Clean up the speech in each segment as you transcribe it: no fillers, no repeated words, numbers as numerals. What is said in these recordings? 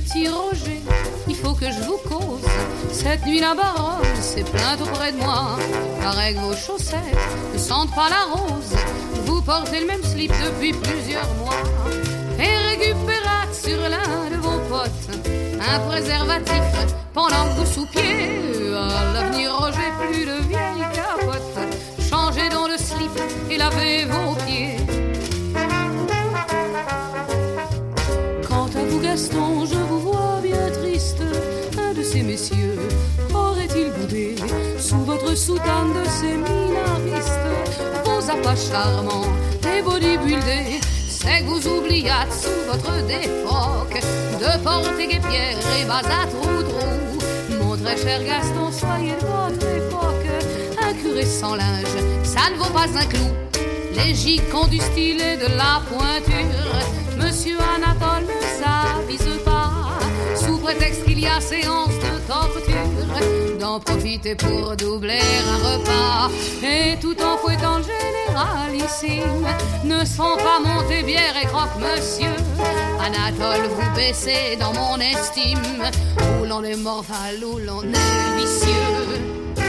Petit Roger, il faut que je vous cause. Cette nuit la baronne s'est plainte auprès de moi. Paraît que vos chaussettes ne sentent pas la rose. Vous portez le même slip depuis plusieurs mois. Et récupérate sur l'un de vos potes un préservatif pendant que vous soupiez. À l'avenir, Roger, plus de vieilles capotes. Changez dans le slip et lavez vos pieds. Quant à vous, Gaston, je vous vois bien triste. Un de ces messieurs aurait-il boudé sous votre soutane de séminariste? Vos appâts charmants, les bodybuildés, c'est que vous oubliâtes sous votre défoque de porter guépières et bas à trou-trou. Mon très cher Gaston, soyez de votre époque. Un curé sans linge, ça ne vaut pas un clou. Les gics ont du style et de la pointure. Monsieur Anatole ne s'avise pas, sous prétexte qu'il y a séance de torture, d'en profiter pour doubler un repas. Et tout en fouettant le généralissime, ne sont pas montés bière et croque monsieur. Anatole, vous baissez dans mon estime, où l'on est morval, où l'on est vicieux.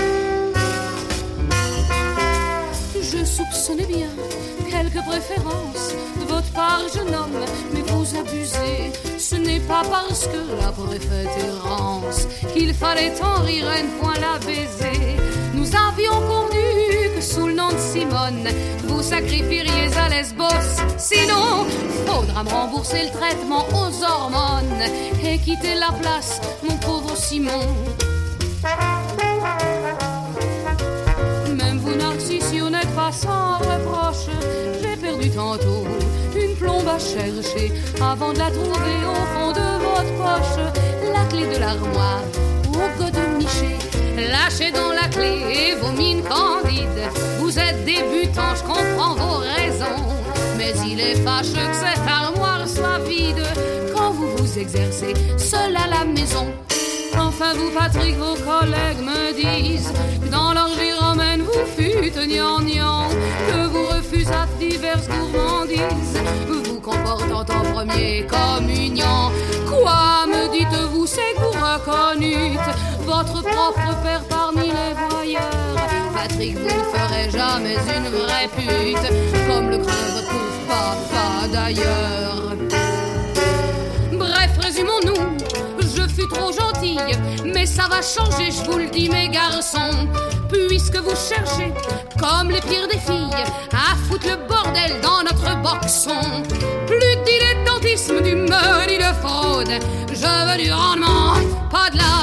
Je soupçonnais bien quelques préférences de votre part, jeune homme, mais vous abusez. Ce n'est pas parce que la préférence qu'il fallait en rire et ne point la baiser. Nous avions convenu que sous le nom de Simone, vous sacrifieriez à Lesbos. Sinon, faudra me rembourser le traitement aux hormones et quitter la place, mon pauvre Simon. Même vous, Narcisse, vous n'êtes pas sans reproche. J'ai perdu tantôt une plombe à chercher avant de la trouver au fond de votre poche. La clé de l'armoire au godemiché, lâchez dans la clé et vos mines candides. Vous êtes débutant, je comprends vos raisons, mais il est fâcheux que cette armoire soit vide quand vous vous exercez seul à la maison. Enfin vous, Patrick, vos collègues me disent que dans l'orgie romaine vous fûtes gnangnan, que vous refusâtes diverses gourmandises, vous comportant en premier communion. Quoi, me dites-vous, c'est que vous reconnûtes votre propre père parmi les voyeurs? Patrick, vous ne ferez jamais une vraie pute, comme le craint votre pauvre papa d'ailleurs. Bref, résumons-nous, je fus trop gentille, mais ça va changer, je vous le dis mes garçons. Puisque vous cherchez, comme les pires des filles, à foutre le bordel dans notre boxon. Plus de dilettantisme, du meurtre et de fraude, je veux du rendement, pas de la